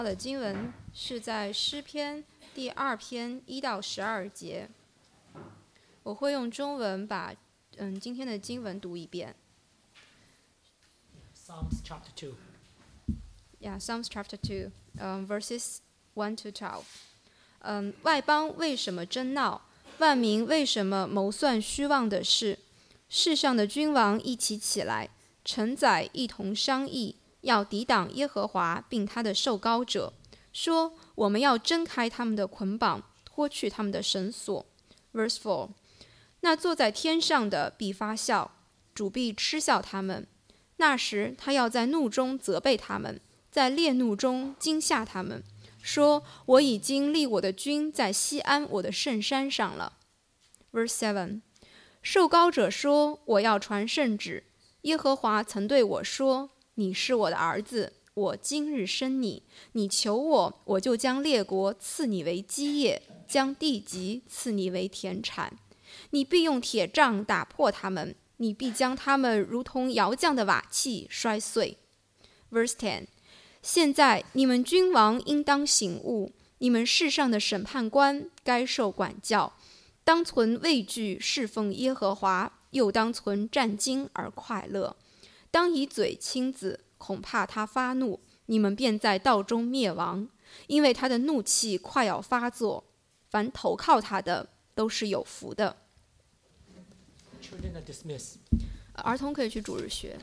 的经文是在诗篇第2篇1到12节。我会用中文把今天的经文读一遍。 Psalms chapter 2. Yeah, Psalms chapter 2, verses 1 to 12. 外邦为什么争闹？万民为什么谋算虚妄的事？世上的君王一起起来，臣宰一同商议，要抵挡耶和华并他的受膏者，说：我们要挣开他们的捆绑，脱去他们的绳索。Verse 4. 那坐在天上的必发笑，主必嗤笑他们。那时他要在怒中责备他们，在烈怒中惊吓他们，说：我已经立我的君在西安我的圣山上了。Verse 7. 受膏者说：我要传圣旨。耶和华曾对我说：你是我的儿子，我今日生你。你求我，我就将列国赐你为基业，将地极赐你为田产。你必用铁杖打破他们，你必将他们如同窑匠的瓦器摔碎。Verse 10. 现在你们君王应当醒悟，你们世上的审判官该受管教，当存畏惧侍奉耶和华，又当存战惊而快乐。当以嘴亲子，恐怕他发怒，你们便在道中灭亡，因为他的怒气快要发作。凡投靠他的都是有福的。 Children are dismissed. 儿童可以去主日学。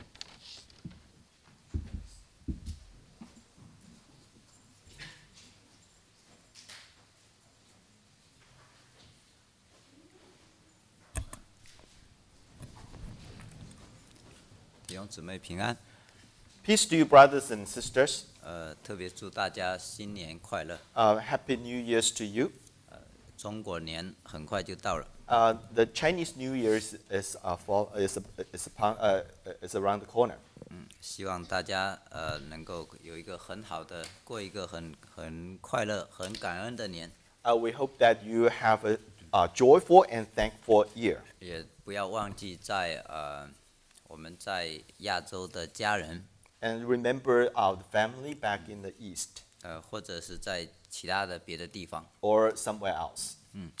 弟兄姊妹平安。 Peace to you, brothers and sisters. 特别祝大家新年快乐。 Happy New Year's to you. 中国年很快就到了， The Chinese New Year's is around the corner. 希望大家能够有一个很好的，过一个很快乐、很感恩的年， We hope that you have a joyful and thankful year. 也不要忘记我们在亚洲的家人， And remember the family back in the East 或者是在其他的别的地方。 or somewhere else.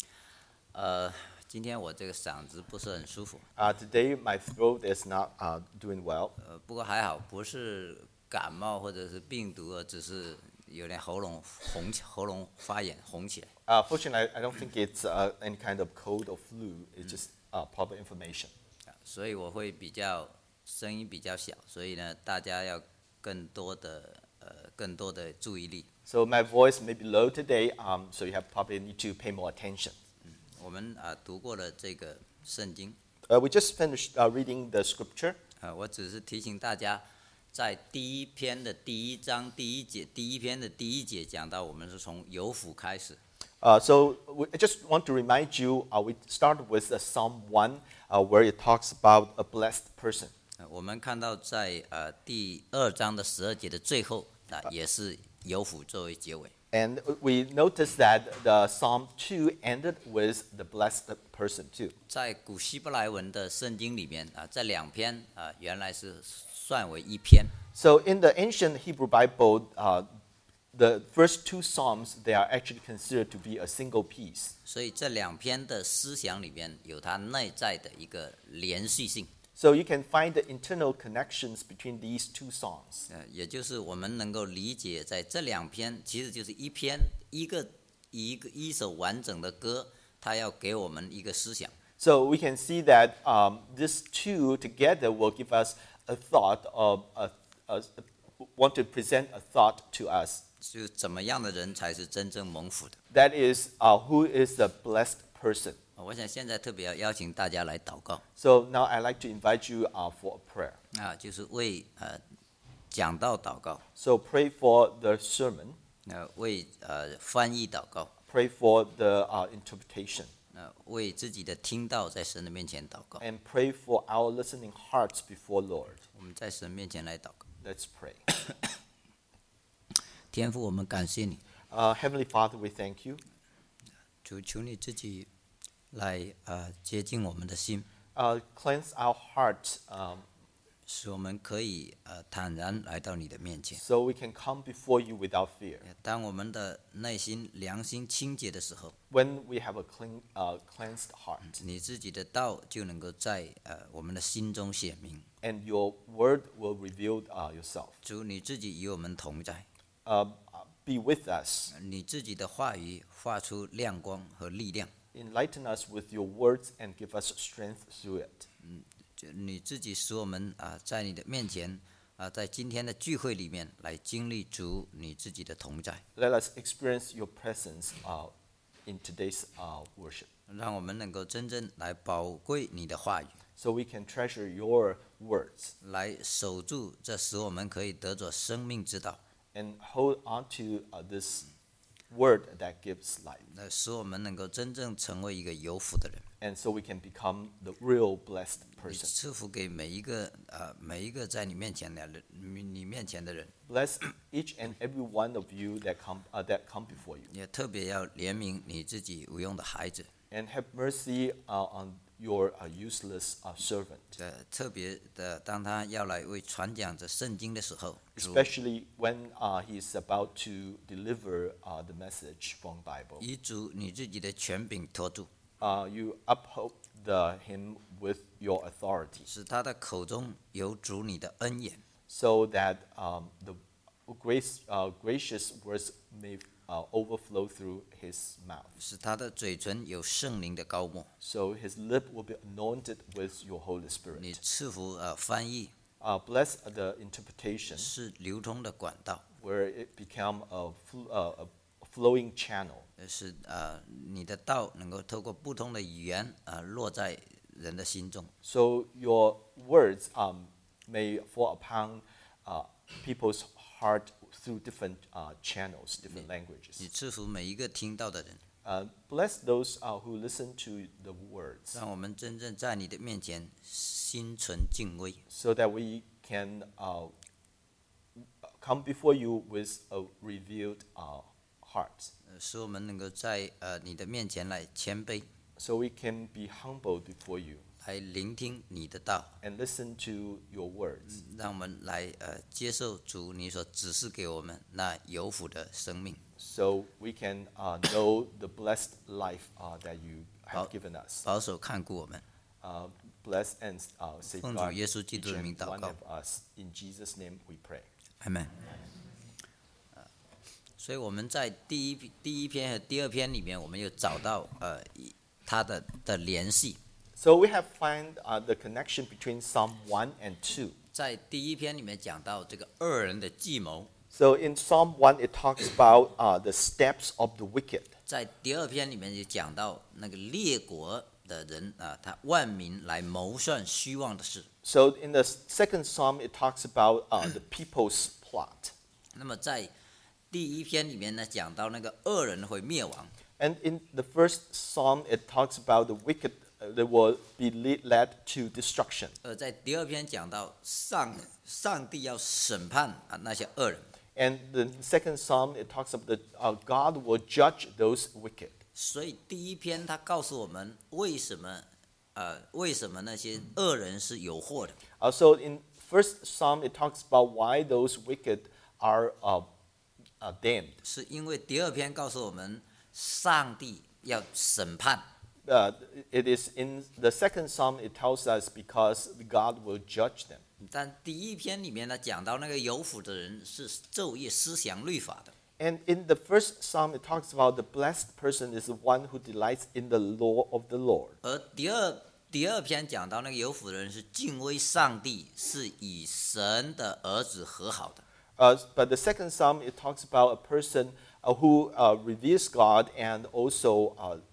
今天我这个嗓子不是很舒服， Today my throat is not doing well. 不过还好，不是感冒或者是病毒，只是有点喉咙发炎红起来。 Fortunately, I don't think it's any kind of cold or flu. It's just proper inflammation. 所以我会声音比较小，所以呢，大家要更多的注意力。 So my voice may be low today, so you probably need to pay more attention. 我们读过了这个圣经， We just finished reading the scripture. 我只是提醒大家，在第一篇的第1章第1节，第1篇的第1节讲到，我们是从有福开始。 So I just want to remind you, we start with Psalm 1, where it talks about a blessed person. 我们看到在第2章的12节的最后，也是有福作为结尾。 And we notice that the Psalm 2 ended with the blessed person too. 在古希伯来文的圣经里面这2篇原来是算为一篇。 So in the ancient Hebrew Bible, the first two Psalms, they are actually considered to be a single piece. 所以这2篇的思想里面有它内在的一个连续性。 So you can find the internal connections between these two songs. 也就是我们能够理解，在这2篇其实就是一首完整的歌，它要给我们一个思想。 So we can see that these two together will give us a thought of, want to present a thought to us. 就怎么样的人才是真正蒙福的？ That is, who is the blessed person. 我想现在特别要邀请大家来祷告 So now I'd like to invite you for a prayer. 就是为讲道祷告， So pray for the sermon, 为翻译祷告， pray for the interpretation, 为自己的听道在神的面前祷告。 and pray for our listening hearts before Lord. 我们在神面前来祷告。 Let's pray. 天父，我们感谢你， Heavenly Father, we thank you. 求你自己来接近我们的心， Cleanse our hearts, 使我们可以坦然来到你的面前。 so we can come before you without fear. 当我们的内心良心清洁的时候， When we have a cleansed heart, 你自己的道就能够在我们的心中显明。 and your word will reveal yourself. 主，你自己与我们同在， Be with us. 你自己的话语发出亮光和力量， Enlighten us with your words and give us strength through it. 就你自己使我们在你的面前在今天的聚会里面来经历主你自己的同在， Let us experience your presence in today's worship, 让我们能够真正来宝贵你的话语， so we can treasure your words 来守住这使我们可以得着生命之道， and hold on to this word that gives life. 来使我们能够真正成为一个有福的人。 And so we can become the real blessed 你 person. 赐福给每一个在你面前的人，你面前的人， Bless each and every one of you that come before you. 也特别要怜悯你自己无用的孩子。 And have mercy on your useless servant, 特别的，当他要来为传讲这圣经的时候，主 especially when he is about to deliver the message from Bible. 以主你自己的权柄托住， You uphold him with your authority, 使他的口中有主你的恩言， so that the gracious words may overflow through his mouth. 使他的嘴唇有圣灵的膏抹。 So his lip will be anointed with your Holy 你 Spirit. 赐福翻译 Bless the interpretation, 是流通的管道， where it become a flowing channel, 是你的道能够透过不同的语言落在人的心中。 so your words may fall upon people's heart through different channels, different 你 languages. 赐福每一个听到的人， Bless those who listen to the words, 让我们真正在你的面前心存敬畏， so that we can come before you with a revealed heart, 使我们能够在你的面前来谦卑， so we can be humble before you 来聆听你的道， and listen to your words, 让我们来接受主你所指示给我们那有福的生命。 so we can know the blessed life that you have Bảo- given us. 保守看顾我们， Bless and 奉主 safeguard 耶稣基 each 督的名 and 祷 one 告 of us. In Jesus' name we pray. 阿门。所以我们在第一篇和第二篇里面，我们有找到它的联系。 So we have found the connection between Psalm 1 and 2. 在第一篇里面讲到这个恶人的计谋， So in Psalm 1, it talks about the steps of the wicked. 在第二篇里面就讲到那个列国的人他万民来谋算虚妄的事。 So in the second Psalm, it talks about the people's plot. 那么在第一篇里面呢，讲到那个恶人会灭亡， And in the first Psalm, it talks about the wicked that will be led to destruction. 在第二篇讲到上帝要审判那些恶人。 And the second Psalm, it talks about God will judge those wicked. 所以第一篇他告訴我們為什麼那些惡人是有禍的。 So in first Psalm, it talks about why those wicked are damned. 是因為第二篇告訴我們上帝要審判， It is in the second Psalm, it tells us because God will judge them. 但第一篇裡面呢講到那個有福的人是晝夜思想律法的。 And in the first Psalm, it talks about the blessed person is the one who delights in the law of the Lord. 而第二篇講到那個有福的人是敬畏上帝，是與神的兒子和好的。 But the second Psalm, it talks about a person who reveres God and also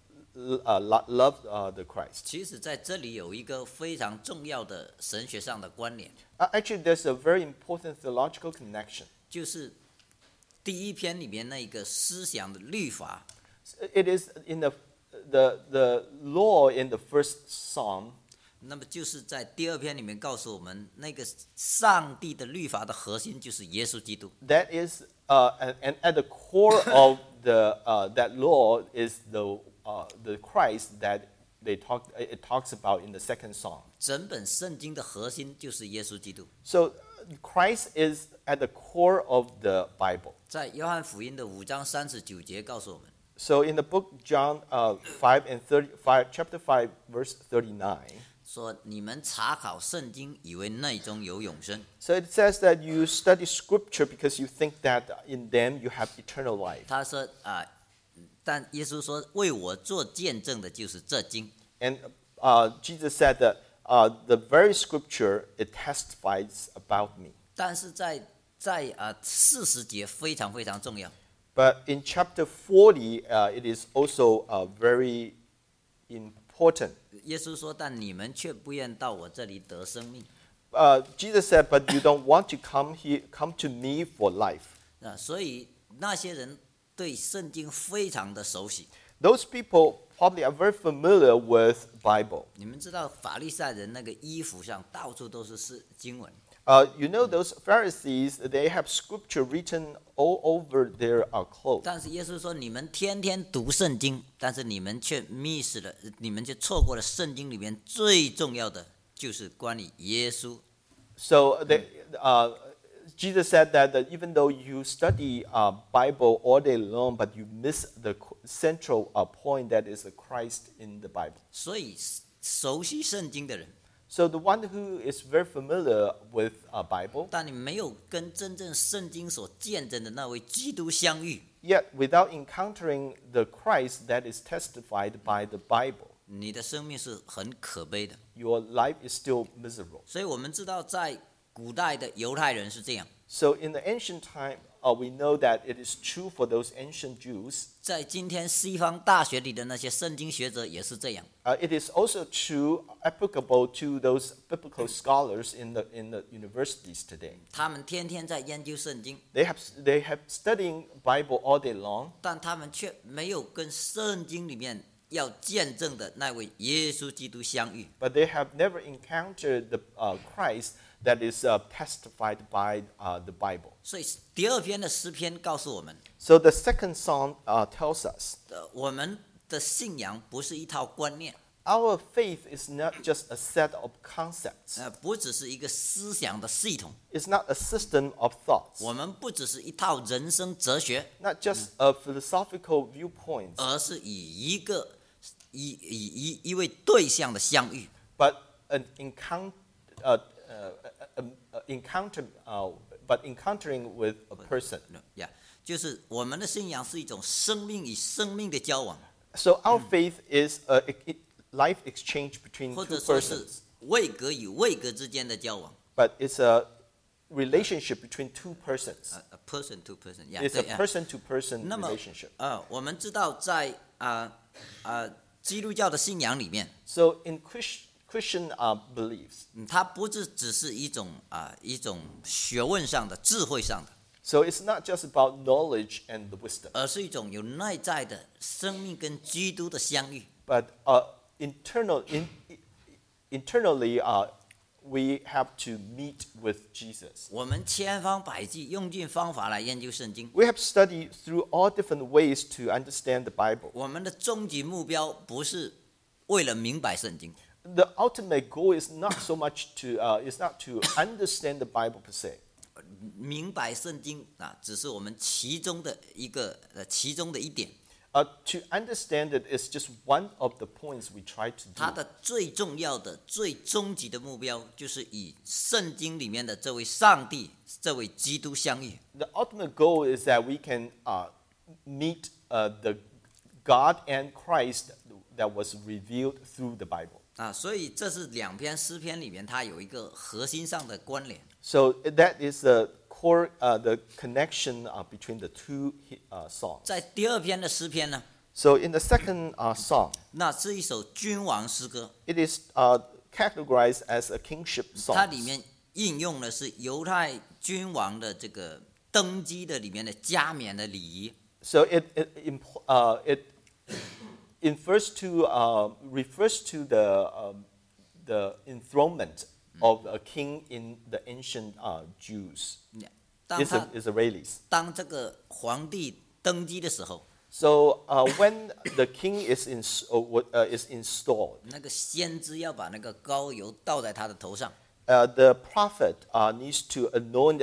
love the Christ. 其實在這裡有一個非常重要的神學上的關聯， Actually, there's a very important theological connection. 就是第一篇裡面那個思想的律法。 It is in the law in the first Psalm. 那么就是在第二篇裡面告訴我們，那個上帝的律法的核心就是耶穌基督。 That is, and at the core of that law is the Christ that it talks about in the second Psalm. 整本圣经的核心就是耶稣基督。 So Christ is at the core of the Bible. 在约翰福音的5章39节告诉我们， So in the book John 5 chapter 5, verse 39, 说你们查考圣经，以为内中有永生。 so it says that you study Scripture because you think that in them you have eternal life. 他说但耶稣说，为我做见证的就是这经。 And Jesus said that the very Scripture, it testifies about me. 但是在40节非常非常重要。 But in chapter 40, it is also very important. 耶稣说：“但你们却不愿到我这里得生命。 Jesus said, but you don't want to come to me for life. 所以那些人对圣经非常的熟悉。 Those people probably are very familiar with Bible. 你们知道法利赛人那个衣服上到处都是经文， You know those Pharisees, they have scripture written all over their clothes. 但是耶稣说：你们天天读圣经，但是你们却 miss 了，你们却错过了圣经里面最重要的，就是关于耶稣。 So Jesus said that even though you study Bible all day long, but you miss the central point that is Christ in the Bible. 所以熟悉圣经的人， So the one who is very familiar with Bible, 但你没有跟真正圣经所见证的那位基督相遇， yet without encountering the Christ that is testified by the Bible, 你的生命是很可悲的。 your life is still miserable. 所以我们知道，在古代的犹太人是这样， So in the ancient time, we know that it is true for those ancient Jews. 在今天西方大学里的那些圣经学者也是这样。 It is also true, applicable to those biblical scholars in the universities today. 他们天天在研究圣经， They have studying Bible all day long, 但他们却没有跟圣经里面要见证的那位耶稣基督相遇。 but they have never encountered the Christ that is testified by the Bible. 所以第二篇的诗篇告诉我们， So the second Psalm tells us 我们的信仰不是一套观念， our faith is not just a set of concepts. 不只是一个思想的系统， It's not a system of thoughts, 我们不只是一套人生哲学， not just a philosophical viewpoint, 而是以一位对象的相遇。 but an encountering with a person. 就是我们的信仰是一种生命与生命的交往， So our faith is a life exchange between 或 two 者说是 persons, 位格与位格之间的交往。 but it's a relationship between two persons. A person to person， It's a person-to-person 那么 relationship. 我们知道在基督教的信仰里面， So in Christian beliefs, 它不只是一种学问上的、智慧上的， so it's not just about knowledge and the wisdom, 而是一种有内在的生命跟基督的相遇。 but internally, we have to meet with Jesus. 我们千方百计用尽方法来研究圣经， We have studied through all different ways to understand the Bible. 我们的终极目标不是为了明白圣经， The ultimate goal is not so much is not to understand the Bible per se. 明白圣经只是我们其中的一点。 To understand it is just one of the points we try to 它 do. 的最重要的、最终极的目标，就是与圣经里面的这位上帝、这位基督相遇。 The ultimate goal is that we can meet the God and Christ that was revealed through the Bible. 所以这是两篇诗篇里面它有一个核心上的关联。 So that is the core, the connection between the two songs. 在第二篇的诗篇呢， So in the second song, 那是一首君王诗歌， it is categorized as a kingship 它里 song. 面应用的是犹太君王的这个登基的里面的加冕的礼仪。 So it refers to the enthronement of a king in the ancient Jews, 当他 Israelis. 当这个皇帝登基的时候， So when the king is installed, 那个先知要把那个膏油倒在他的头上， the prophet needs to anoint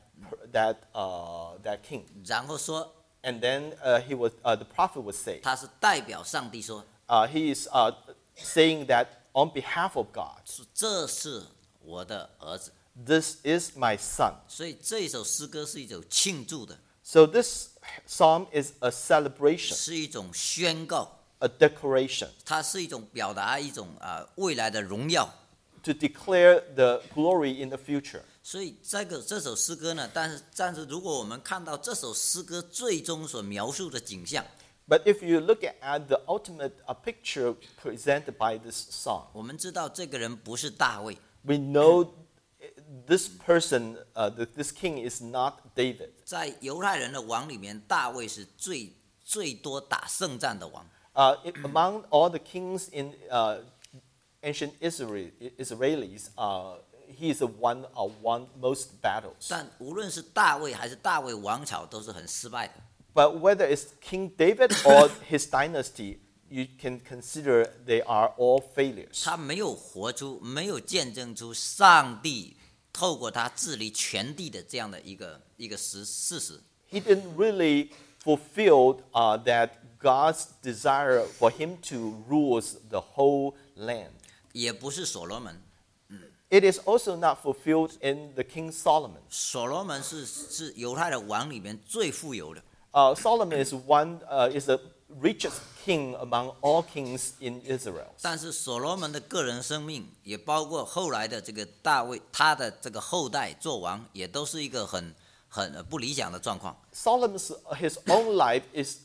that king, 然后说 and then the prophet would say, 他是代表上帝说， he is saying that on behalf of God, 是这是我的儿子。 this is my son. 所以这一首诗歌是一首庆祝的， So this psalm is a celebration, 是一种宣告， a declaration 它是一种表达一种未来的荣耀。 to declare the glory in the future. 所以这首诗歌呢，但是如果我们看到这首诗歌最终所描述的景象， But if you look at the ultimate picture presented by this song, 我们知道这个人不是大卫， we know this person, this king is not David. 在犹太人的王里面，大卫是最多打胜战的王。 Among all the kings in ancient Israelis, he is the one won most battles. 但无论是大卫还是大卫王朝，都是很失败的。 But whether it's King David or his dynasty, you can consider they are all failures. 他没有活出，没有见证出上帝透过他治理全地的这样的一个事实。 He didn't really fulfill that God's desire for him to rule the whole land. 也不是所罗门， It is also not fulfilled in the King Solomon. 所罗门是犹太的王里面最富有的， Solomon is the richest king among all kings in Israel. 但是所罗门的个人生命，也包括后来的这个大卫，他的这个后代做王，也都是一个很不理想的状况。 His own life is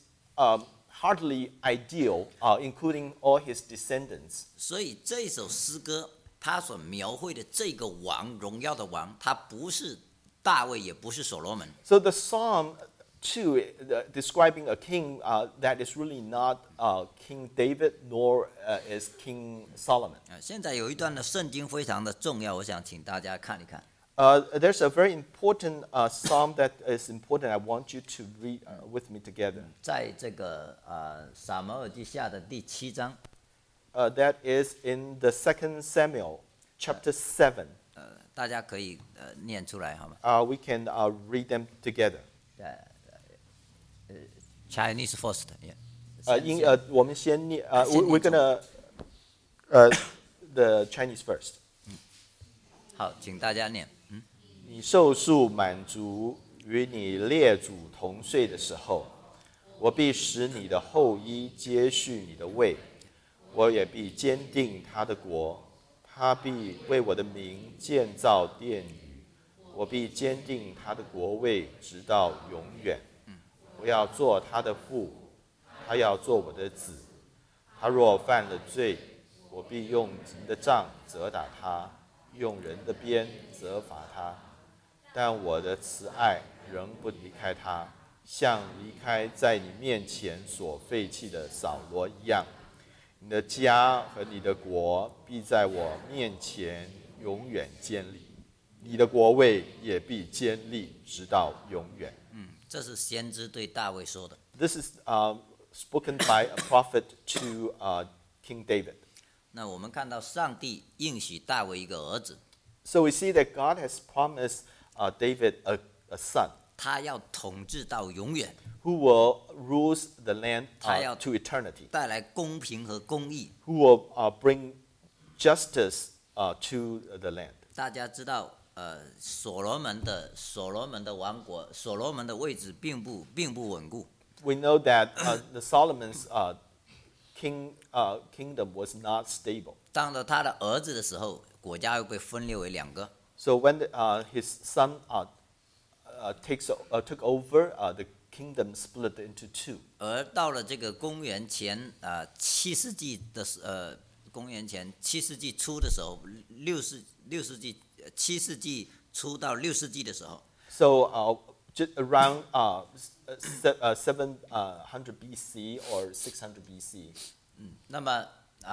hardly ideal, including all his descendants. 所以这首诗歌，他所描绘的这个王，荣耀的王，他不是大卫，也不是所罗门。 So the Psalm 2 describing a king that is really not King David nor is King Solomon. 现在有一段的圣经非常的重要，我想请大家看一看。 There's a very important psalm that is important. I want you to read with me together. 在这个撒母耳记下的第7章， That is in the 2 Samuel chapter 7. 大家可以念出来好吗？ We can read them together. Chinese first, yeah. We're gonna the Chinese first. 好，请大家念。 你受数满足，与你列祖同睡的时候，我必使你的后裔接续你的位，我也必坚定他的国，他必为我的名建造殿宇，我必坚定他的国位，直到永远。我要做他的父，他要做我的子。他若犯了罪，我必用银的杖责打他，用人的鞭责罚他。但我的慈爱仍不离开他，像离开在你面前所废弃的扫罗一样。你的家和你的国必在我面前永远坚立，你的国位也必坚立直到永远。 这是先知对大卫说的。 This is spoken by a prophet to King David. 那我们看到上帝应许大卫一个儿子， So we see that God has promised David a son 他要统治到永远， who will rule the land 他要 to eternity, 带来公平和公义。 who will bring justice to the land. 大家知道，所罗门的王国，所罗门的位置并不稳固。 We know that the Solomon's kingdom was not stable. 当了他的儿子的时候，国家又被分裂为2个。 So when his son took over, the kingdom split into two. 而到了这个公元前7世纪的公元前7世纪初的时候，7世纪初到6世纪的时候， So just around 700 BC or 600 BC, 那么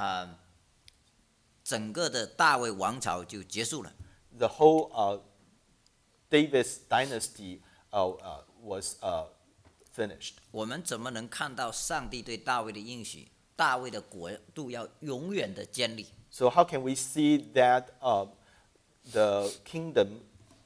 整个的大卫王朝就结束了。 the whole David's dynasty was finished. 我们怎么能看到上帝对大卫的应许？大卫的国度要永远的建立。 So how can we see that the kingdom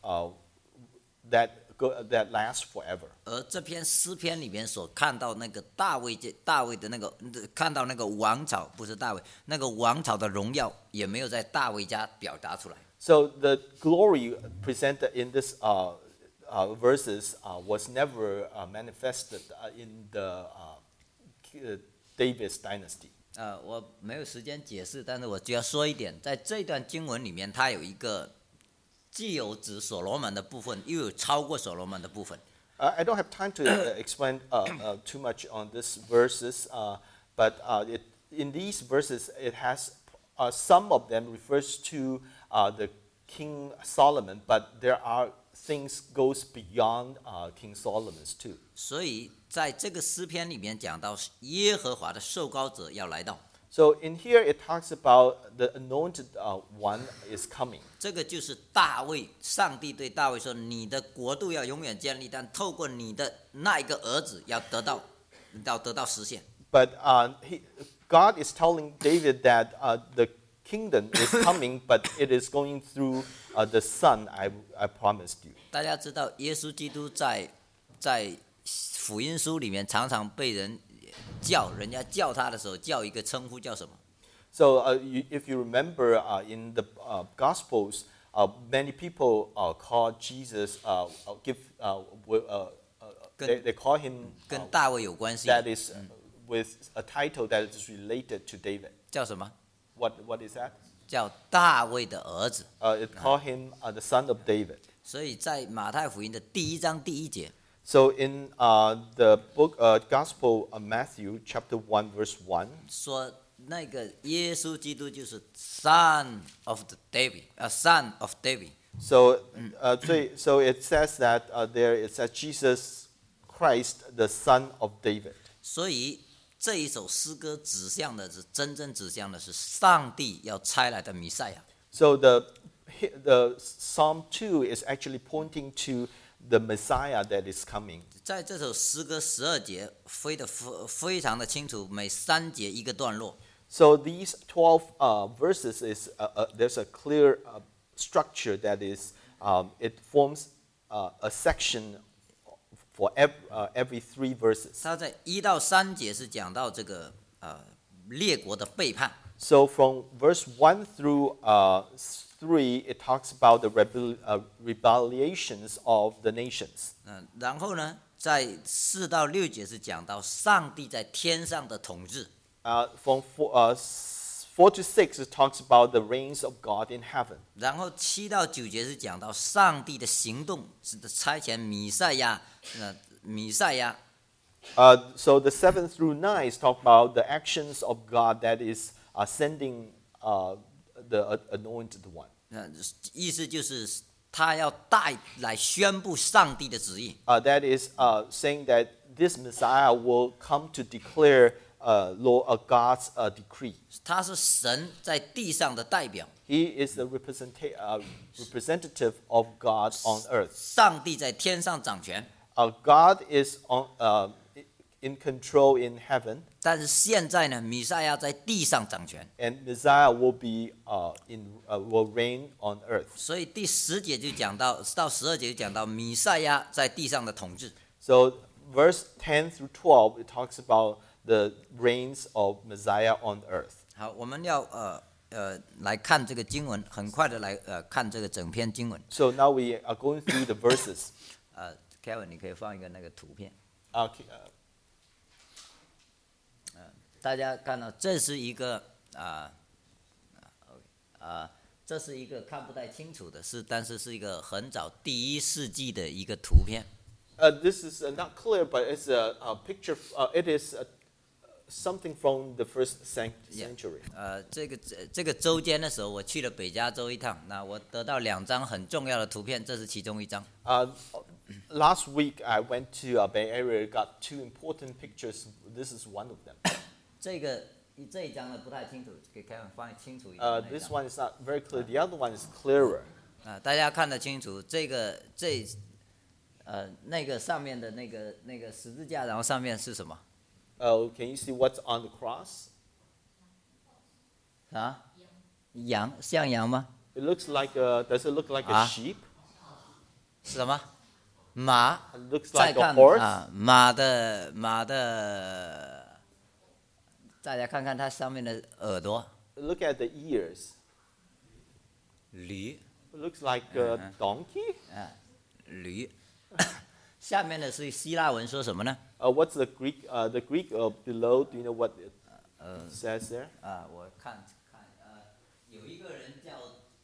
that lasts forever? 而这篇诗篇里面所看到那个大卫的那个看到那个王朝，不是大卫，那个王朝的荣耀也没有在大卫家表达出来。 So the glory presented in this verses was never manifested in the David's dynasty. 我没有时间解释，但是我就要说一点，在这段经文里面，它有一个既有指所罗门的部分，又有超过所罗门的部分。 I don't have time to explain too much on these verses, but in these verses, it has some of them refers to the King Solomon, but there are things goes beyond King Solomon's too. 所以在这个诗篇里面讲到耶和华的受膏者要来到， So in here it talks about the anointed one is coming. 这个就是大卫，上帝对大卫说：“你的国度要永远建立，但透过你的那一个儿子要得到实现。” But God is telling David that the kingdom is coming, but it is going through the Son I promised you. 大家知道，耶稣基督在福音书里面常常被人家叫他的时候，叫一个称呼叫什么？ So if you remember in the Gospels, many people call Jesus, they call him 跟大卫有关系， that is with a title that is related to David. 叫什么？ What is that? 叫大卫的儿子。 It call him the son of David. 所以在马太福音的第1章第1节， So in the book Gospel of Matthew, chapter 1, verse 1, 说那个耶稣基督就是 Son of David，Son of David。 so it says that there is a Jesus Christ, the son of David. 所以这一首诗歌真正指向的是上帝要差来的弥赛亚。 So the Psalm 2 is actually pointing to the Messiah that is coming. 在这首诗歌12节非常的清楚，每3节一个段落。 So these 12 verses is there's a clear structure that is it forms a section for every 3 verses. 他在1到3节是讲到这个列国的背叛， So from verse 1 through 3, it talks about the rebellions of the nations. 然后呢，在4到6节是讲到上帝在天上的统治。 From 4 to 6, it talks about the reigns of God in heaven. 然后7到9节是讲到上帝的行动，是差遣弥赛亚。 So the 7 through 9 is talk about the actions of God that is sending the anointed one. 意思就是他要带来宣布上帝的旨意。 That is saying that this Messiah will come to declare God's decree. 他是神在地上的代表， He is the representative of God on earth. 上帝在天上掌权。 God is in control in heaven, 但是现在呢，弥赛亚在地上掌权， and Messiah will will reign on earth. 所以第10节就讲到12节就讲到弥赛亚在地上的统治。 So verse 10 through 12, it talks about the reigns of Messiah on earth. 好，我们要来看这个经文，很快的来看这个整篇经文。 So now we are going through the verses. Kevin， 你可以放一个那个图片。 Okay, 大家看到，这是一个这是一个看不太清楚的但是是一个很早第1世纪的一个图片。 this is not clear, but it's a picture. It is something from the first century. 这个周间的时候，我去了北加州一趟，那我得到2张很重要的图片，这是其中一张。 Last week, I went to Bay Area, got 2 important pictures. This is one of them. 这一张呢不太清楚，给 Kevin 放清楚一点。 This one is not very clear. The other one is clearer. 大家看得清楚， 那个上面的那个十字架，然后上面是什么？ Can you see what's on the cross? 啊？羊，像羊吗？ It looks like does it look like a sheep? 是什么？马。 It looks 再 like a 看 horse. 啊，马的，大家看看它上面的耳朵， Look at the ears. 驴 It looks like a donkey. 啊，驴。下面的是希腊文说什么呢？ What's the Greek? The Greek below. Do you know what it says there? 啊，我看，有一个人叫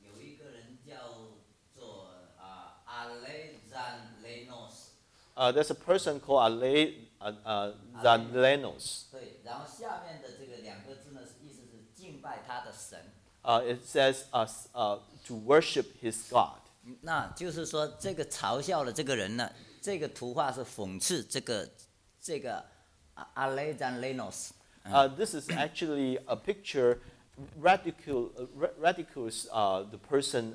做Alexandrenos。 There's a person called Zalenos. 对，然后下面的这个两个字呢，意思是敬拜他的神。 It says to worship his God. 那就是说，这个嘲笑的这个人呢，这个图画是讽刺这个Alexandrenos。 This is actually a picture ridicules the person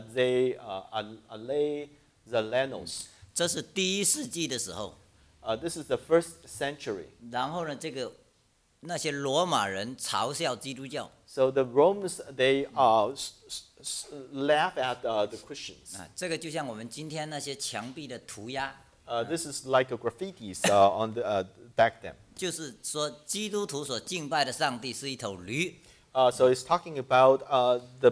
Zalenos. 这是第1世纪的时候。 This is the first century. 然后呢，那些罗马人嘲笑基督教。 So the Romans they laugh at the Christians. 这个就像我们今天那些墙壁的涂鸦。 This is like a graffitis on the back then. 就是说，基督徒所敬拜的上帝是一头驴。 So it's talking about the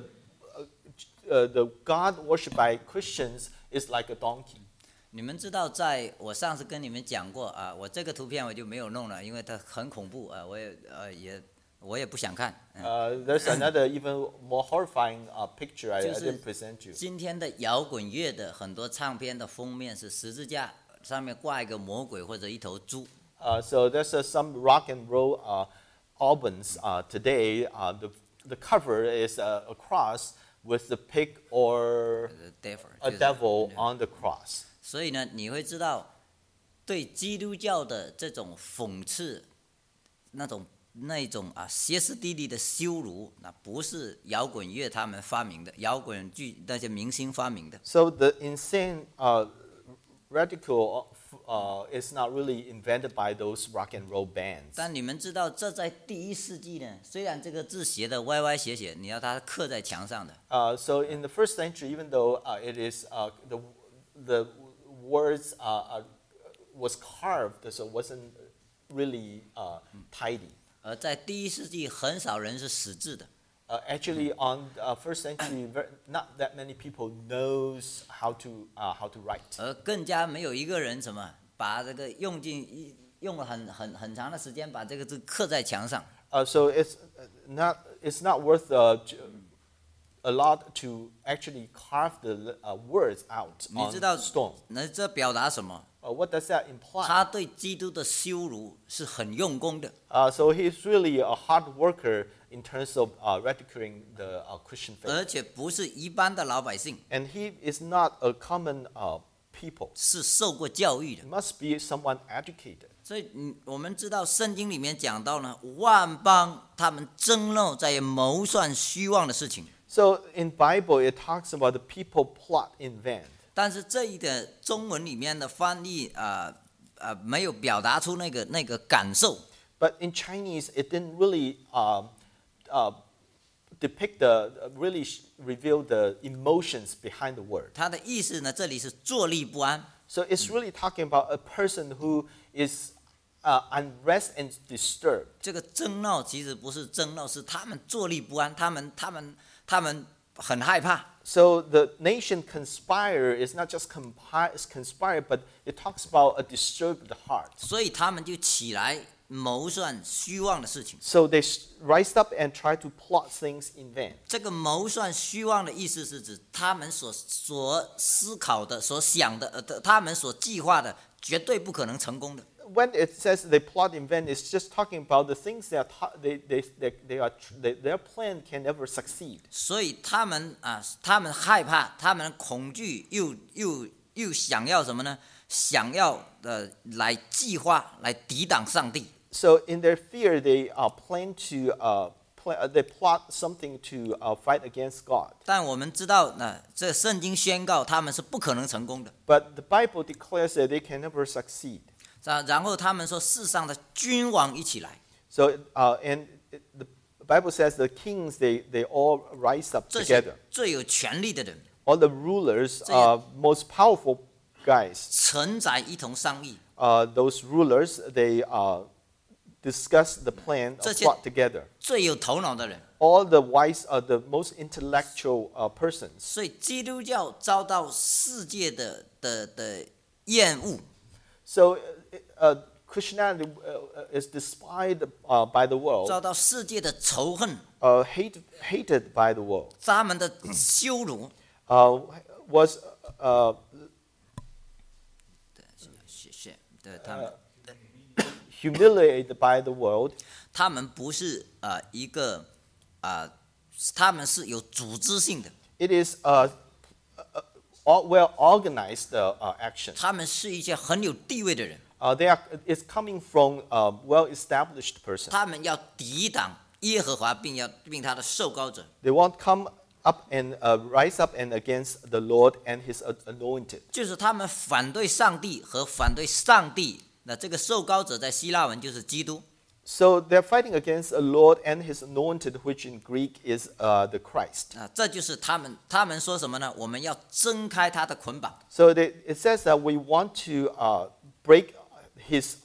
God worshipped by Christians is like a donkey. 你们知道，在我上次跟你们讲过啊，我这个图片我就没有弄了，因为它很恐怖啊，我也不想看。 There's another even more horrifying picture I 就是 didn't present you. 今天的摇滚乐的很多唱片的封面是十字架上面挂一个魔鬼或者一头猪。 So there's some rock and roll albums today. The cover is a cross with the pig or a devil on the cross. 所以呢，你会知道，对基督教的这种讽刺，那种歇斯底里的羞辱，那不是摇滚乐他们发明的，摇滚剧那些明星发明的。 So the insane radical is not really invented by those rock and roll bands. 但你们知道，这在第1世纪呢，虽然这个字写的歪歪斜斜，你要它刻在墙上的。 So in the first century, even though it is the words was carved, so it wasn't really tidy. 而在第1世纪，很少人是识字的。 Actually, on first century, not that many people knows how to write. 而更加没有一个人把这个用了很长的时间把这个字刻在墙上。 So it's not worth a lot to actually carve the words out 你 on 知道 stone. 那这表达什么？ What does that imply? 他对基督的羞辱是很用功的。 So he's really a hard worker in terms of ridiculing the Christian faith. 而且不是一般的老百姓， And he is not a common people. 是受过教育的 He。must be someone educated. 所以，我们知道圣经里面讲到呢，万邦他们争闹在谋算虚妄的事情。 So in Bible, it talks about the people plot in vain. 但是这一个中文里面的翻译没有表达出那个感受。 But in Chinese, it didn't really depict really reveal the emotions behind the word. 它的意思呢，这里是坐立不安。 So it's really talking about a person who is unrest and disturbed. 这个争闹其实不是争闹，是他们坐立不安，他们很害怕。 So the nation conspire is not just conspire, but it talks about a disturbed heart. 所以他们就起来谋算虚妄的事情。 So they rise up and try to plot things in vain. 这个谋算虚妄的意思是指他们所思考的、所想的、他们所计划的，绝对不可能成功的。 When it says they plot in vain, it's just talking about the things that their plan can never succeed. 所以他们害怕，他们恐惧，又想要什么呢？想要来计划，来抵挡上帝。 So in their fear, they plan to they plot something to fight against God. 但我们知道，这圣经宣告他们是不可能成功的。 But the Bible declares that they can never succeed. 然后他们说，世上的君王一起来， So and the Bible says the kings they all rise up 这些 together. 最有权力的人， All the rulers, 这些- most powerful guys, 臣宰一同商议。 those rulers they discuss the plan, 这些- plot together. 最有头脑的人， All the wise, the most intellectual persons. 所以基督教遭到世界的厌恶。 So Christianity is despised by the world, 遭到世界的仇恨， hated by the world, 他们的羞辱。 was 谢谢，对他们， humiliated by the world. 他们不是一个他们是有组织性的， It is well organized action. 他们是一些很有地位的人， It's coming from well-established person. 他们要抵挡耶和华，并他的受膏者。 They won't come up and rise up and against the Lord and His anointed. 就是他们反对上帝和反对上帝。那这个受膏者在希腊文就是基督。 So they're fighting against the Lord and His anointed, which in Greek is the Christ. 这就是他们说什么呢？我们要挣开他的捆绑。 So it says that we want to break His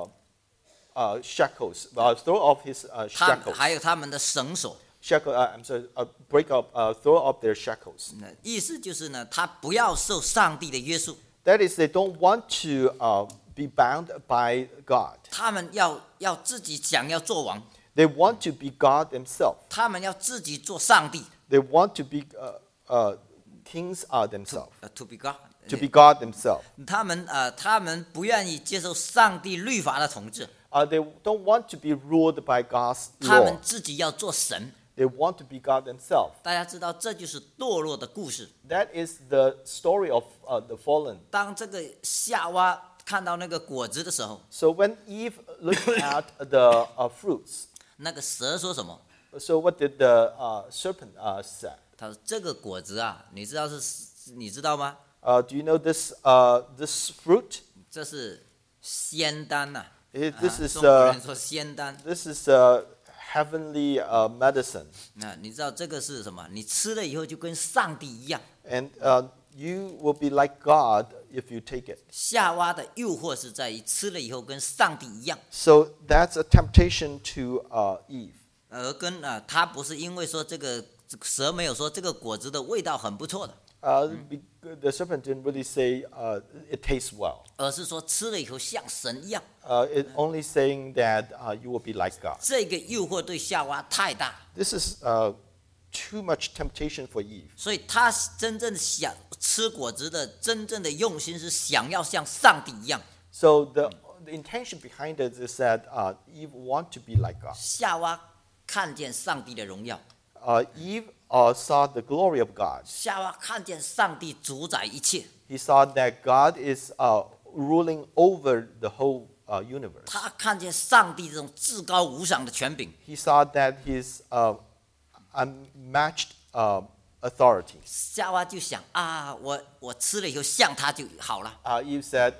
shackles, throw off His 还 shackles. 有他们的绳索。 I'm sorry, break up, throw off their shackles. 意思就是呢，他不要受上帝的约束， That is, they don't want to be bound by God. 他们要自己想要做王， They want to be God themselves. 他们要自己做上帝。 They want to be kings themselves, To be God， to be God themselves. 他们不愿意接受上帝律法的统治， They don't want to be ruled by God's 他们 law. 自己要做神。 They want to be God themselves. 大家知道，这就是堕落的故事。 That is the story of the fallen. 当这个夏娃看到那个果子的时候， So when Eve looked at the fruits, 那个蛇说什么？ so what did the serpent say? 他说：“这个果子啊，你知道吗？ Do you know this fruit? 这是仙丹呐、 This is 中国人说仙丹。 this is heavenly medicine, 那你知道这个是什么？你吃了以后就跟上帝一样。 and you will be like God if you take it. 夏娃的诱惑是在于吃了以后跟上帝一样， So that's a temptation to Eve. 而跟他不是因为说这个蛇没有说这个果子的味道很不错的， The serpent didn't really say it tastes well. 而是说吃了以后像神一样。 It's only saying that you will be like God. 这个诱惑对夏娃太大， This is too much temptation for Eve. 所以他真正想吃果子的真正的用心是想要像上帝一样。 So the intention behind it is that Eve want to be like God. 夏娃看见上帝的荣耀， Eve saw the glory of God. 夏娃看见上帝主宰一切， He saw that God is ruling over the whole universe. 他看见上帝这种至高无上的权柄。 He saw that his unmatched authority. 夏娃就想啊，我吃了以后像他就好了。 Eve said,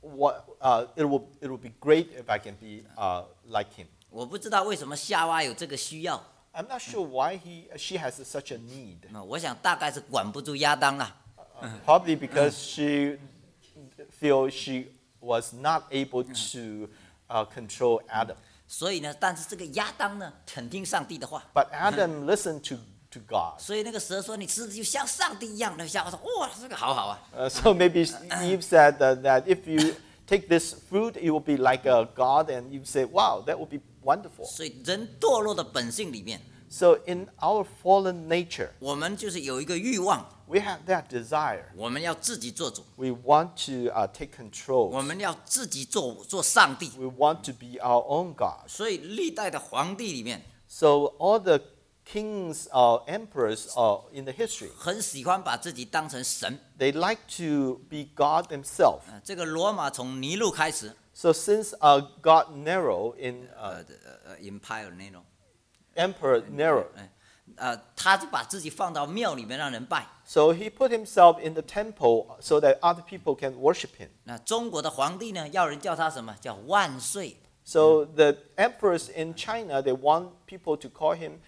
it will be great if I can be like him. 我不知道为什么夏娃有这个需要， I'm not sure why she has such a need. 我想大概是管不住亚当了。 Probably because she feels she was not able to control Adam. 所以呢，但是这个亚当呢，肯听上帝的话。 But Adam listened to God. 所以那个蛇说：“你吃的就像上帝一样。”那夏娃说：“哇，这个好好啊。” So maybe Eve said that if you take this fruit, it will be like a God, and you say, wow, that would be wonderful. 所以人堕落的本性里面， So in our fallen nature, 我们就是有一个欲望， we have that desire. 我们要自己做主， We want to take 我 control. 们要自己做上帝。 We want to be our own God. 所以历代的皇帝里面， So all the kings or emperors in the history, 很喜欢把自己当成神。 they like to be God themselves. 这个罗马从尼禄开始， So since God Nero in empire 那种， Emperor Nero. 他就把自己放到庙里面让人拜。 So he put himself in the temple so that other people can worship him. 那中国的皇帝呢，要人叫他什么？叫万岁。 So the emperors in China, they want people to call him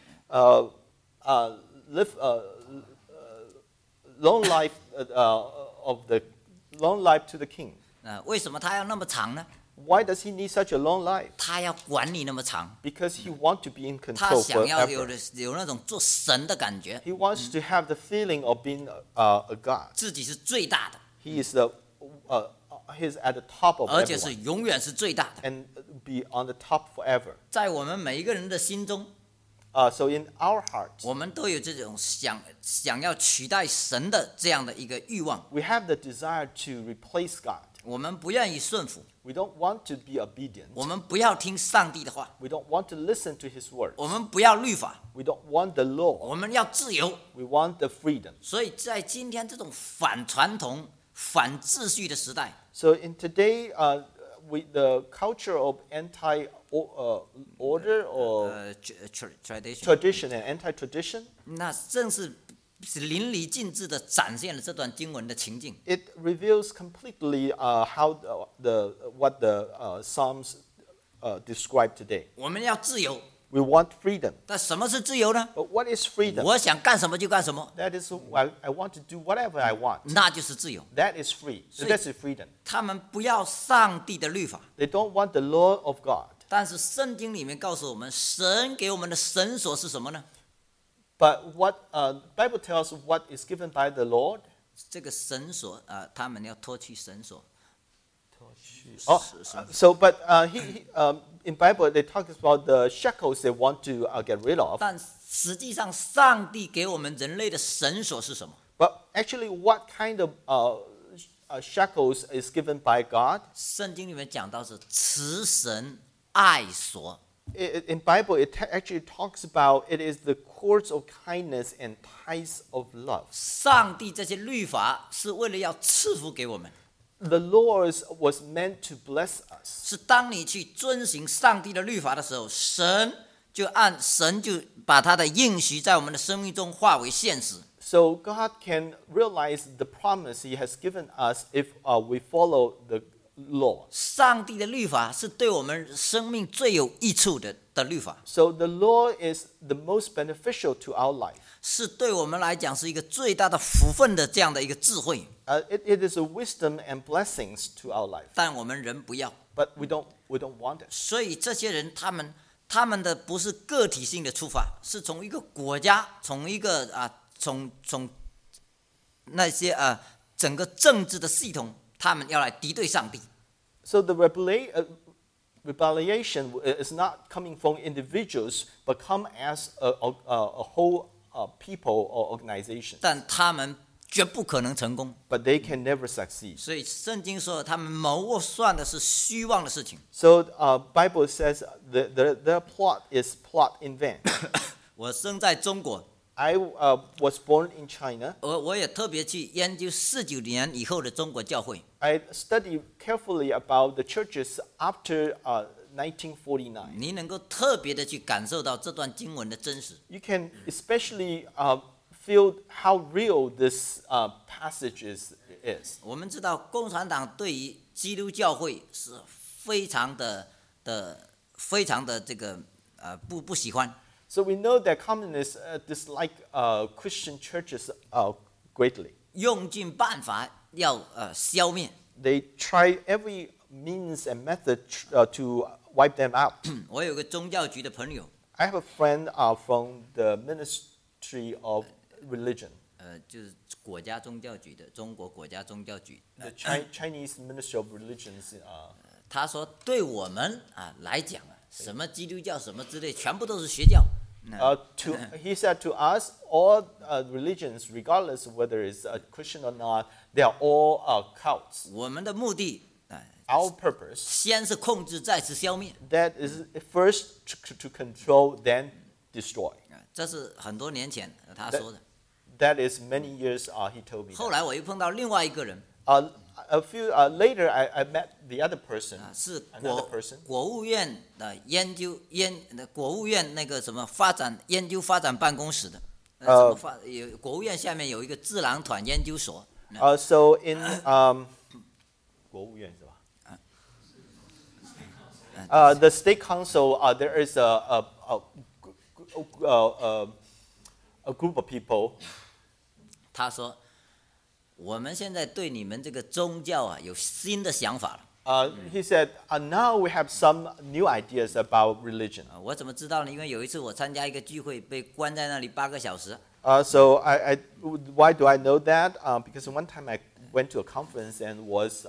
live long life long life to the king. 为什么他要那么长呢？ Why does he need such a long life? 他要管你那么长， Because he wants to be in 他 control 想要 forever. 有那种做神的感觉， He wants to have the feeling of being a god. 自己是最大的， He is he's at the top of 而且是 everyone 永远是最大的。 and be on the top forever. 在我们每一个人的心中， So in our hearts, 我们都有这种想要取代神的这样的一个欲望， we have the desire to replace God. 我们不愿意顺服， We don't want to be obedient. 我们不要听上帝的话， We don't want to listen to His word. 我们不要律法， We don't want the law. 我们要自由。 We want the freedom. 所以在今天这种反传统、反秩序的时代， So in today, the culture of order or tradition， tradition and anti-tradition, 那正是淋漓尽致地展现了这段经文的情境。 it reveals completely how what the Psalms describe today. 我们要自由， We want freedom. 但什么是自由呢？ But what is freedom? 我想干什么就干什么， That is, I want to do whatever I want. 那就是自由。 That is free. So 所以- that's freedom. 他们不要上帝的律法， They don't want the law of God. 但是圣经里面告诉我们，神给我们的绳索是什么呢？ But what Bible tells what is given by the Lord. 这个绳索他们要脱去绳索。 Oh, so but in Bible they talk about the shackles they want to get rid of. 但实际上，上帝给我们人类的绳索是什么？ But actually, what kind of shackles is given by God? 圣经里面讲到是慈绳爱索。 In Bible, it actually talks about it is the cords of kindness and ties of love. 上帝这些律法是为了要赐福给我们， The laws was meant to bless us. 是当你去遵行上帝的律法的时候，神就把他的应许在我们的生命中化为现实。 So God can realize the promise He has given us if we follow the law. 上帝的律法是对我们生命最有益处的律法， So the law is the most beneficial to our life. 是对我们来讲是一个最大的福分的这样的一个智慧。 It is a wisdom and blessings to our life. 但我们人不要， But we don't want it. 所以这些人他们的不是个体性的出发，是从一个国家，从一个从那些整个政治的系统，他们要来敌对上帝。 So the rebellion is not coming from individuals, but come as a whole people or organization. 但他们绝不可能成功。 But they can never succeed. 所以圣经说，他们谋算的是虚妄的事情。 So Bible says their plot is plot in vain. 我生在中国， I was born in China. 我也特别去研究49年以后的中国教会。 I studied carefully about the churches after 1949. 你能够特别的去感受到这段经文的真实。 You can especially feel how real this passage is. 我们知道共产党对于基督教会是非常的这个不喜欢。 So we know that communists dislike Christian churches greatly. 用尽办法要消灭。 They try every means and method to wipe them out. 我有个宗教局的朋友， I have a friend from the Ministry of Religion, 就是国家宗教局的中国国家宗教局。 the Chinese Ministry of Religions. 他说，对我们来讲什么基督教什么之类，全部都是邪教。 He said to us, all religions, regardless of whether it's Christian or not, they are all cults. 我们的目的 Our purpose, 先是控制，再是消灭。 that is first to control, then destroy. 这是很多年前他说的。 That is many years he told me. 后来我又碰到另外一个人， a few later, I met the other person, 是 another person. 国务院的国务院那个什么研究发展办公室的，国务院下面有一个智囊团研究所。 So in 国务院是吧？The State Council, there is a group of people. 他说，我们现在对你们这个宗教啊有新的想法了。 He said, now we have some new ideas about religion. 我怎么知道呢？因为有一次我参加一个聚会，被关在那里8个小时。 So why do I know that? Because one time I went to a conference and was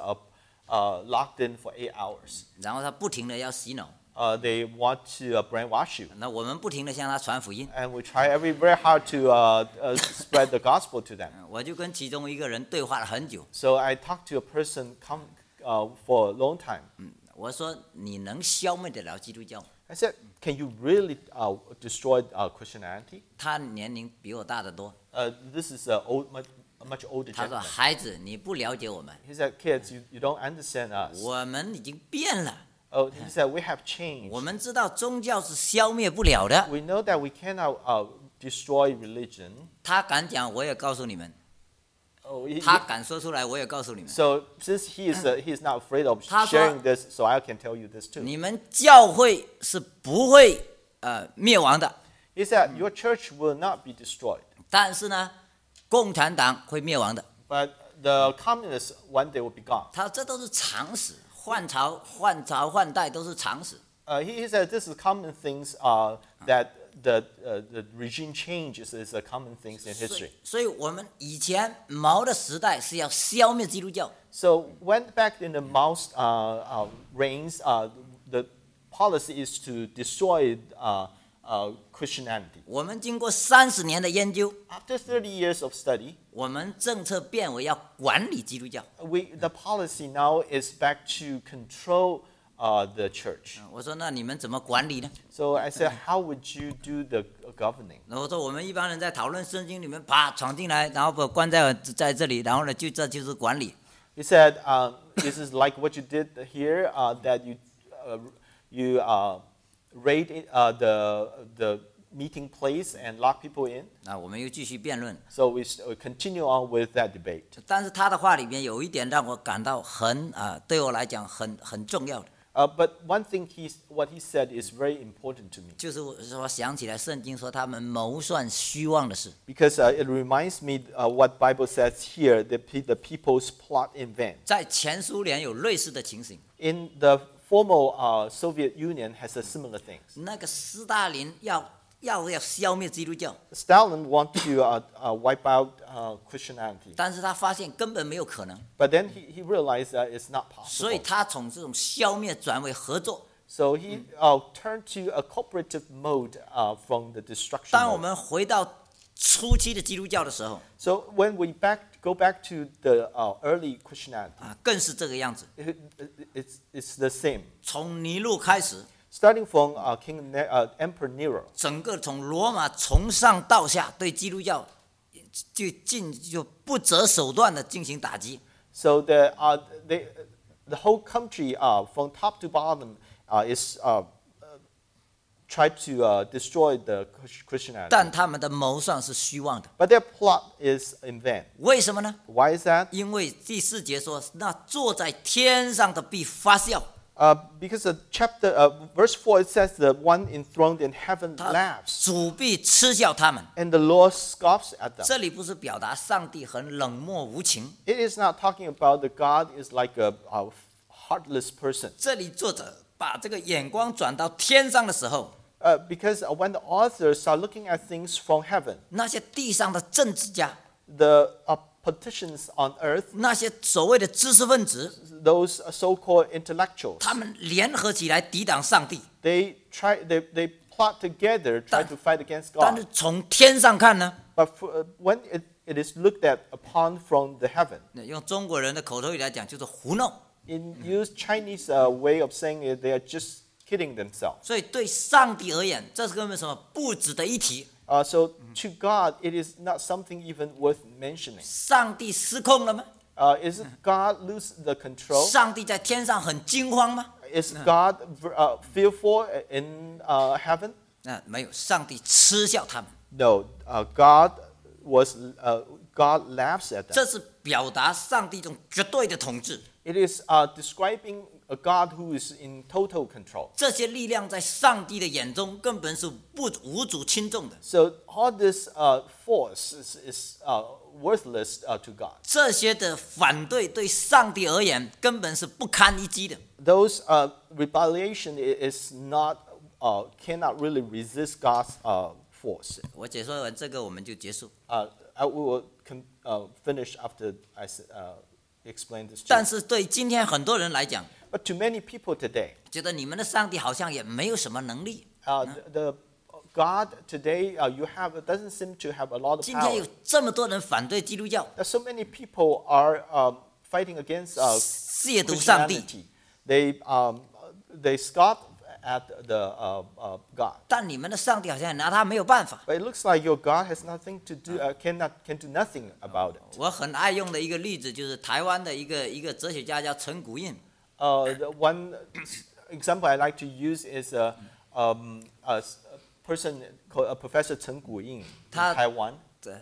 locked in for 8 hours. 然后他不停的要洗脑。 They want to brainwash you. 那我们不停的向他传福音。 And we try very hard to spread the gospel to them. 我就跟其中一个人对话了很久。 So I talked to a person for a long time. 我说你能消灭得了基督教？ I said, can you really destroy Christianity? 他年龄比我大得多。 This is a much older 他说 gentleman. 孩子，你不了解我们， He said, kids, you don't understand us. 我们已经变了。 He said, we have changed. 我们知道宗教是消灭不了的。 We know that we cannot destroy religion. 他敢讲，我也告诉你们；他敢说出来，我也告诉你们。 So since he is not afraid of 他说 sharing this, so I can tell you this too. 你们教会是不会灭亡的， He said, your church will not be destroyed, 但是呢，共产党会灭亡的。 but the communists one day will be gone. 他这都是常识，换朝换代都是常识。 He said this is common things that the regime change is a common things in history. 所以我们以前毛的时代是要消灭基督教， So when back in the Mao's reigns, the policy is to destroy Christianity. 我们经过30年的研究， After 30 years of study, 我们政策变为要管理基督教。 the policy now is back to control the church. 我说那你们怎么管理呢？ So I said, how would you do the governing? 然后我说我们一般人在讨论圣经里面，啪闯进来，然后把关在这里，然后呢，这就是管理。 He said, this is like what you did here, that you raid the meeting place and lock people in. 那我们又继续辩论。 So we continue on with that debate. 但是他的话里面有一点让我感到对我来讲很重要的， But one thing what he said is very important to me, 就是我想起来圣经说他们谋算虚妄的事。 because it reminds me what Bible says here, the people's plot in vain. 在前苏联有类似的情形， In the former Soviet Union has a similar thing. 那个斯大林要消灭基督教， Stalin want to wipe out Christianity, 但是他发现根本没有可能， but then he realized that it's not 所以 possible. 他从这种消灭转为合作。 So he turned to a cooperative mode from the destruction 当我 mode. 们回到初期的基督教的时候， So when we go back to the early Christianity, 更是这个样子。 it's the same. 从尼禄开始， Starting from Emperor Nero, 整个从罗马从上到下对基督教就不择手段的进行打击。 so the whole country from top to bottom is tried to destroy the Christianity. 但他们的谋算是虚妄的， But their plot is in vain. 为什么呢？ Why is that? 因为第4节说，那坐在天上的必发笑， Because verse 4, it says the one enthroned in heaven 他 laughs, 主必嗤笑他们。 and the Lord scoffs at them. 这里不是表达上帝很冷漠无情， It is not talking about the God is like a heartless person. 这里作者把这个眼光转到天上的时候， Because when the authors are looking at things from heaven, 那些地上的政治家， the politicians on earth, 那些所谓的知识分子， those so-called intellectuals, 他们联合起来抵挡上帝。 they plot together, try to fight against 但是 God. 从天上看呢， But when it is looked at upon from the heaven, 用中国人的口头语来讲，就是胡弄。 in use Chinese way of saying it, they are just kidding themselves. 所以对上帝而言，这是根本什么不值得一提。 So to God, it is not something even worth mentioning. 上帝失控了吗？ Is God lose the control? 上帝在天上很惊慌吗？ Is God fearful in heaven? 没有，上帝嗤笑他们。 No. God laughs at them. 这是表达上帝一种绝对的统治。 It is describing a God who is in total control. 这些力量在上帝的眼中根本是无足轻重的。 So all this force is worthless to God. 这些的反对对上帝而言根本是不堪一击的。 Those rebellion is not cannot really resist God's force. 我解说完这个，我们就结束。 I will finish after I explain this to 但 you. 是对今天很多人来讲， But to many people today, 觉得你们的上帝好像也没有什么能力。 the God today you have doesn't seem to have a lot of 今天 power. 有这么多人反对基督教， So many people are fighting against 亵渎上帝。 Christianity. They scoff at the God. 但你们的上帝好像也拿他没有办法。 But it looks like your God has nothing to do, can do nothing about it. 我很爱用的一个例子就是台湾的一个哲学家叫陈古印， The one example I like to use is a person called Professor Chen Guoying in 他- Taiwan.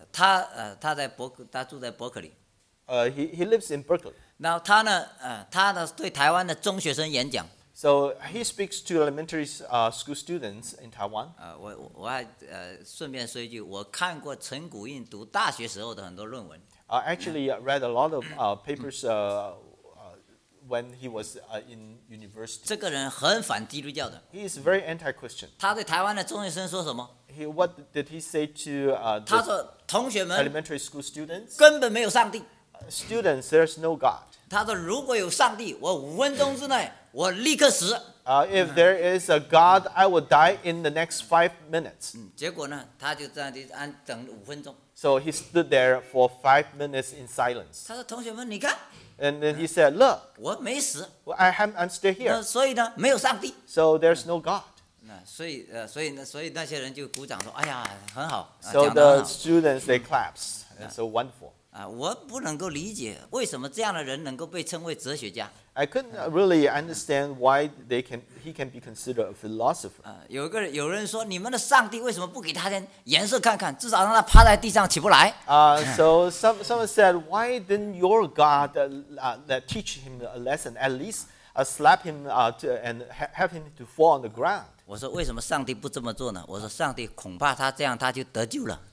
他住在伯克利， He lives in Berkeley. 然后他对台湾的中学生演讲， So he speaks to elementary school students in Taiwan. 我还顺便说一句，我看过陈古印读大学时候的很多论文， I actually read a lot of papers when he was in university. 这个人很反基督教的。 He is very anti-Christian. 他对台湾的中学生说什么？ What did he say to 他 the 说：“同学们 elementary school students? 根本没有上帝。 Students, there's no God. 他说如果有上帝，我5分钟之内我立刻死。 If there is a God, I will die in the next 5 minutes. 结果呢，他就这样就等5分钟。 So he stood there for 5 minutes in silence. 他说：“同学们，你看 And then he said, Look, 我没死， I'm still here. 所以呢没有上帝。 So there's no God. 所以那些人就鼓掌说：哎呀，很好， So 讲得很 the 好。 students, they claps. It's so wonderful. 我不能够理解为什么这样的人能够被称为哲学家。 I couldn't really understand why he can be considered a philosopher. 有人说，你们的上帝为什么不给他点颜色看看，至少让他趴在地上起不来？ So someone said, why didn't your God teach him a lesson? At least slap him and have him to fall on the ground. 我说为什么上帝不这么做呢？我说上帝恐怕他这样他就得救了。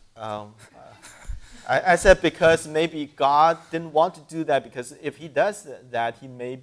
I said because maybe God didn't want to do that because if he does that, he may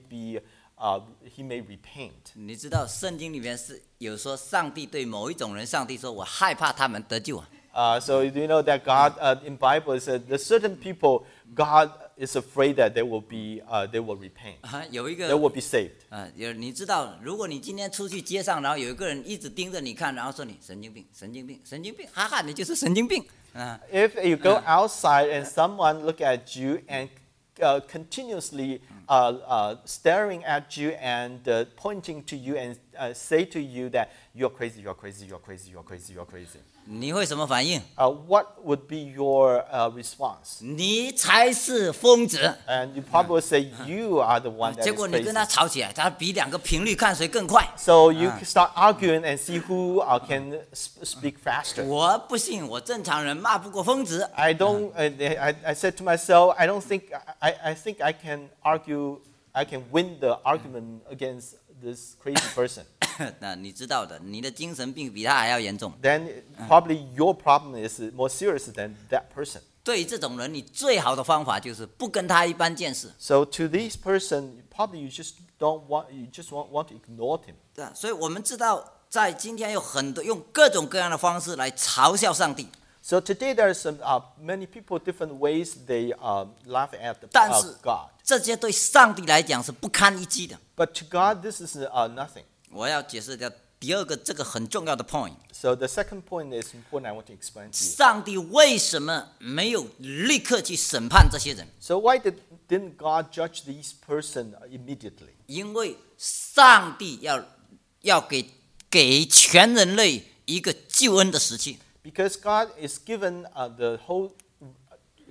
repent. 你知道圣经里面是有说上帝对某一种人，上帝说我害怕他们得救啊。 So you know that God in Bible said the certain people God is afraid that they will repent. 有一 They 个 will be saved. 你知道，如果你今天出去街上，然后有一个人一直盯着你看，然后说你神经病，神经病，神经病，哈哈，你就是神经病啊。 If you go outside and someone look at you and continuously staring at you and pointing to you and say to you that you're crazy, you're crazy, you're crazy, you're crazy, you're crazy. 你会什么反应？ What would be your response? 你才是疯子。 And you probably say you are the one that 结 is 果你跟他 crazy. 吵起来，他比2个频率看谁更快。 So you start arguing and see who can speak faster. 我不信，我正常人骂不过疯子。 I don't. I said to myself, I don't think. I think I can argue. I can win the argument against this crazy person. 那你知道的，你的精神病比他还要严重。 Then probably your problem is more serious than that person. 对于这种人，你最好的方法就是不跟他一般见识。 So to this person, probably you just don't want. You just want to ignore him. 对啊，所以我们知道，在今天有很多用各种各样的方式来嘲笑上帝。 So today there are some many people different ways they laugh at 但是 God. 这些对上帝来讲是不堪一击的。 But to God, this is nothing. 我要解释掉第二个这个很重要的 point。 So the second point is important. I want to explain to you. 上帝为什么没有立刻去审判这些人？ So why didn't God judge these person immediately? 因为上帝要给全人类一个救恩的时期。 Because God is given the whole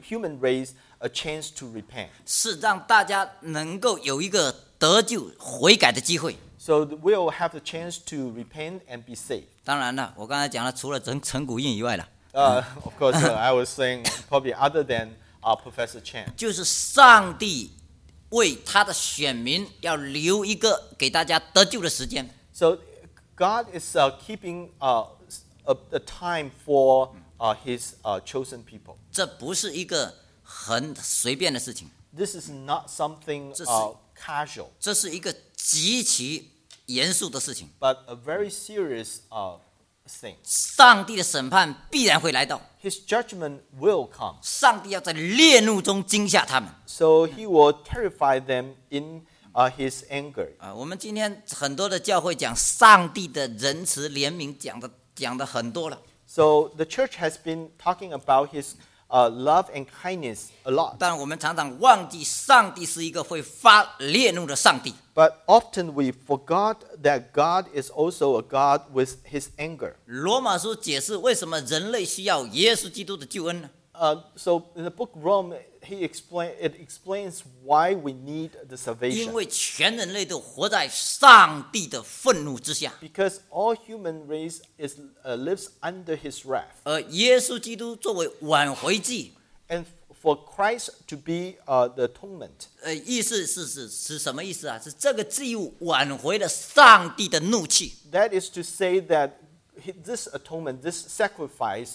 human race a chance to repent. 是让大家能够有一个得救悔改的机会。 So we'll have the chance to repent and be saved. 当然了，我刚才讲了，除了陈古印以外了， Of course, I was saying probably other than Professor Chan. 就是上帝为他的选民要留一个给大家得救的时间。 So God is keeping a time for His chosen people. 这不是一个很随便的事情， This is not something 这是- casual, 这是一个极其严肃的事情。 but a very serious thing. 上帝的审判必然会来到， His judgment will come. 上帝要在烈怒中惊吓他们。 So He will terrify them in His anger. 我们今天很多的教会讲上帝的仁慈怜悯，讲的很多了。 So the church has been talking about His love and kindness a lot. 但我们常常忘记，上帝是一个会发烈怒的上帝。 But often we forgot that God is also a God with His anger. 罗马书解释为什么人类需要耶稣基督的救恩呢？ So in the book Rome, it explains why we need the 因 salvation. 为全人类都活在上帝的愤怒之下， Because all human race lives under His wrath. 而耶稣基督作为挽回祭， And for Christ to be the atonement, 意思是什么意思啊？是这个祭物挽回了上帝的怒气。 that is to say that this atonement, this sacrifice,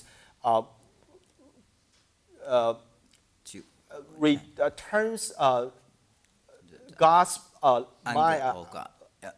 returns God's mind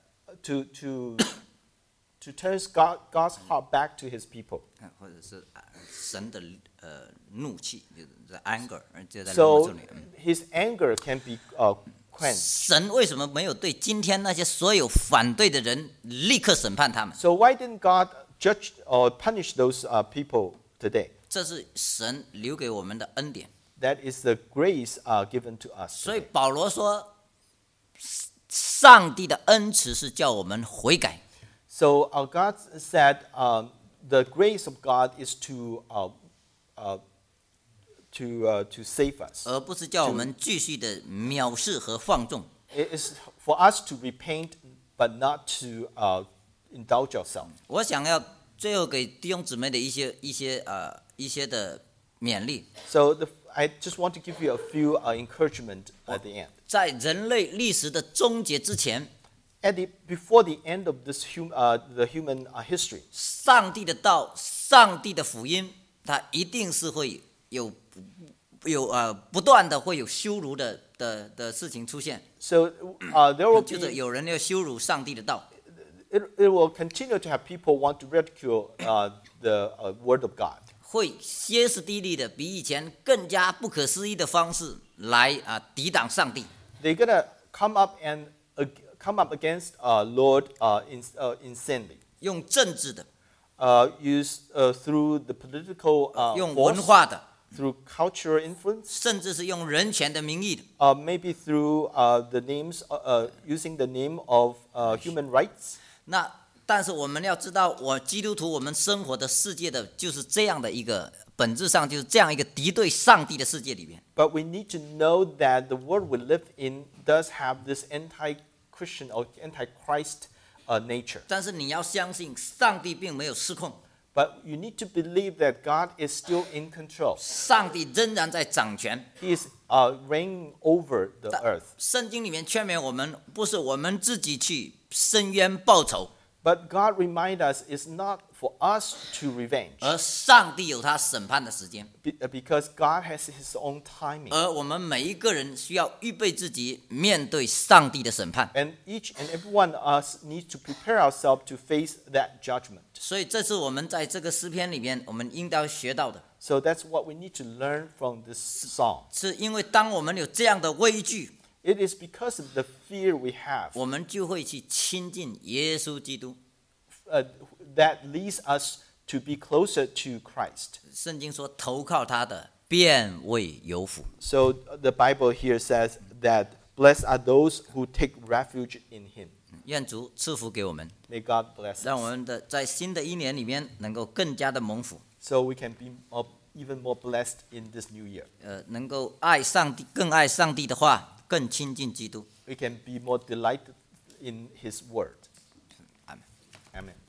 to turns God's heart back to His people. 或者是神的怒气，就是 anger， 就在罗马 So 书里。 His anger can be quenched. 神为什么没有对今天那些所有反对的人立刻审判他们？ So why didn't God judge or punish those people today? 这是神留给我们的恩典。 That is the grace given to us. 所以 today. 保罗说，上帝的恩慈是叫我们悔改。 So God said the grace of God is to save us. 而不是叫我们继续的藐视和放纵。 It is for us to repent, but not to indulge ourselves. 我想要最后给弟兄姊妹的一些的勉励。 So I just want to give you a few encouragement at the end. 在人类历史的终结之前， Before the end of this the human history, 上帝的道、上帝的福音，它一定是会有不断的会有羞辱的事情出现， so there will 就是 be 有人要羞辱上帝的道。 it will continue to have people want to ridicule the word of God. 会歇斯底里的比以前更加不可思议的方式来抵挡上帝。 They're gonna come up against Lord insanely. 用政治的， Use through the political 用文 force, 化的， through cultural influence, 甚至是用人权的名义的。 maybe through the names, using the name of human rights. 但是我们要知道，基督徒我们生活的世界的就是这样的一个本质上就是这样一个敌对上帝的世界里面。 But we need to know that the world we live in does have this anti-Christian or anti-Christ nature. 但是你要相信，上帝并没有失控， But you need to believe that God is still in control. 上帝仍然在掌权。 He is reigning over the earth. 圣经里面劝勉我们，不是我们自己去伸冤报仇， But God reminds us it's not for us to revenge, 而上帝有他审判的时间， because God has His own timing. 而我们每一个人需要预备自己面对上帝的审判。 And each and every one of us needs to prepare ourselves to face that judgment. 所以这是我们在这个诗篇里面我们应当学到的， So that's what we need to learn from this song. 是因为当我们有这样的畏惧， It is because of the fear we have 我们就会去亲近耶稣基督。 that leads us to be closer to Christ. 圣经说，投靠他的便为有福。 So the Bible here says that blessed are those who take refuge in Him. 愿主赐福给我们， May God bless 让我 us 们在新的一年里面能够更加的蒙福。 so we can be even more blessed in this new year. 能够爱上帝，更爱上帝的话，更亲近基督。 We can be more delighted in His Word. Amen. Amen.